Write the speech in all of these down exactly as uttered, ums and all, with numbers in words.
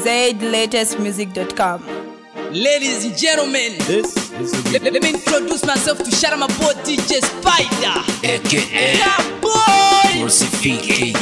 zaid latest music dot com. Ladies and gentlemen, This is a let, let me introduce myself to shout out my boy D J Spider, A K A yeah, boy. Crucifix.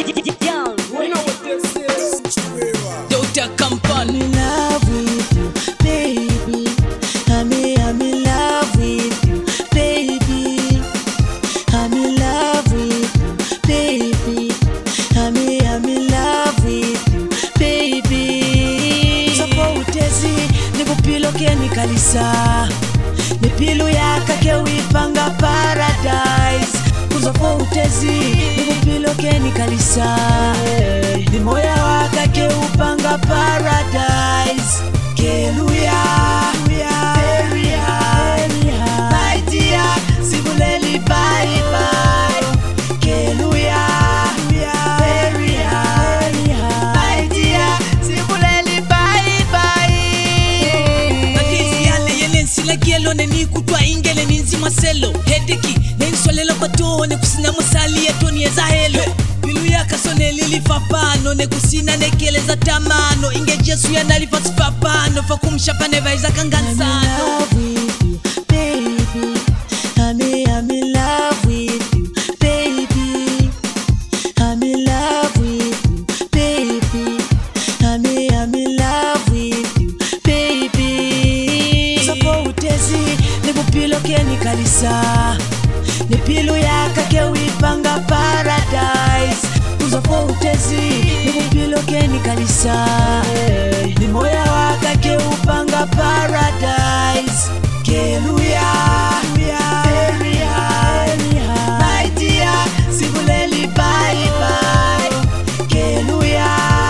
Doctor Company. I'm in love with you, baby. I'm in, I'm in love with you, baby. I'm in love with you, baby. I'm in, I'm in love with you, baby. Soko utezi nikupilo keni kalisa, nipilu yaka ke wipanga paradise. Kuzoko utezi nikupilo keni kalisa, ni moya waka ke upanga paradise. Keluya, Keluya, my dear, sibuleli bye bye. Keluya, Keluya, my dear, sibuleli bye bye. Magezi yale yele nsila gielo neni kutwa ingele ninzi maselo. Hedeki, nensolelo kwa toho ne kusina musali ya toni eza helo. Bilu ya kasone lili fapano ne kusina ne keleza tamano. Inge jesu ya nalifa sifapano fa kumshapa neva iza kangansano. I'm in love with you, baby. I'm in love with you, baby. I'm in, I'm in love with you, baby. Soko utezi nikupilo keni kalisa, nipilu yaka ke wipanga paradise. Soko utezi nikupilo keni kalisa, ni moya waka ke upanga paradise. Keluya, Keluya, my dear, sibuleli bye bye. Keluya,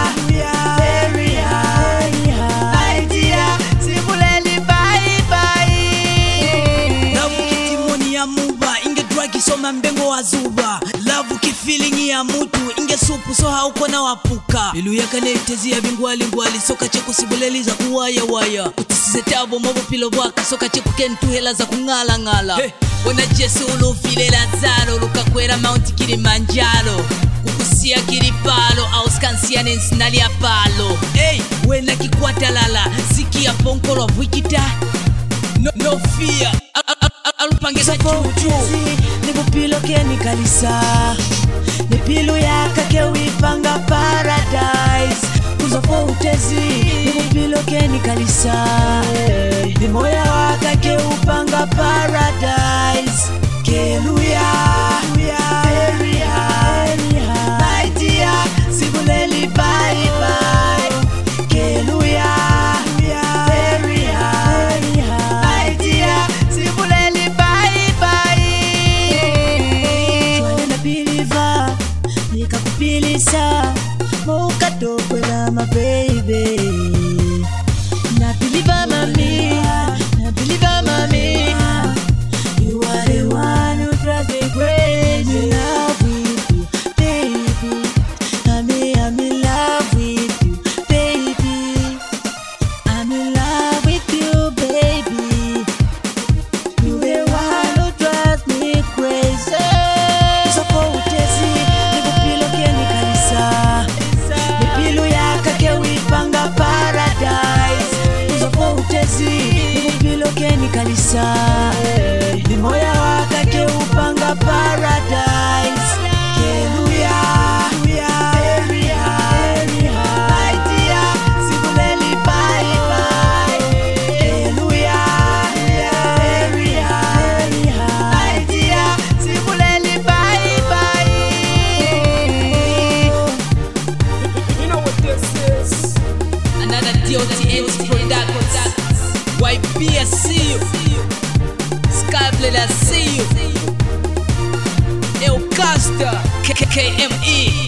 Keluya, my dear, sibuleli bye bye. Love kitimoni ya muba, inge dragi soma mbengo wa zuba. Love kifeeling ya mutu, inge supu so hauko na wapuka. Bilu ya kane tezi ya bingwali ngwali, soka cheku sibuleli za kuwaya waya. Utisize tabo mabu pilo waka, soka cheku kentu hela za kungala ngala. Hey. Wena jesu ulufile Lazaro, luka kwera Mount Kilimanjaro. Kukusia kiripalo, au skansia nensinali ya palo. Hey, wena kikwata lala, ziki ya ponkolo wikita. No, no fear, alupangeza chuchu. Nikupilo keni kalisa, nipilu yaka ke wipanga paradise. Kuzoko utezi nikupilo keni kalisa, ni moya waka ke upanga paradise. Keluya, Keluya, my dear, sibuleli bye bye. Keluya, Keluya, my dear, sibuleli bye bye. Chwale na biliva, nikakupilisa, mukatokwe na my baby. Na biliva mami, na biliva mami. You are the one who drives me crazy. I'm in love with you, baby. I'm in love with you, baby. I'm in love with you, baby. You the one who drives me crazy. Soko utezi nikupilo keni kalisa, nipilu yaka ke wipanga paradise. Soko utezi nikupilo keni kalisa, ni moya waka ke upanga paradise. Keluya, Keluya, my dear, sibuleli bye bye. Keluya, Keluya, my dear, sibuleli bye bye. You know what this is? Another D O T X Productions. Y P I see you. Skyblade I see you. El Costa K K M E.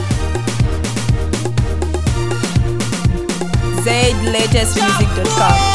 zaid latest music dot com.